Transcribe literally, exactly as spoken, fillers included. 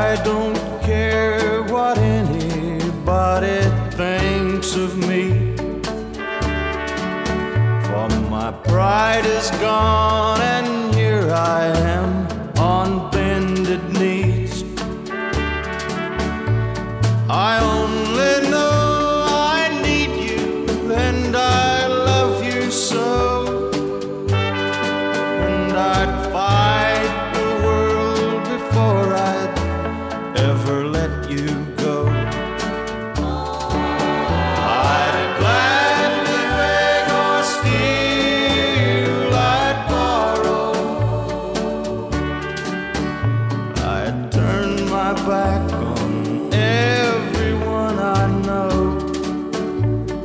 I don't care what anybody thinks of me, for my pride is gone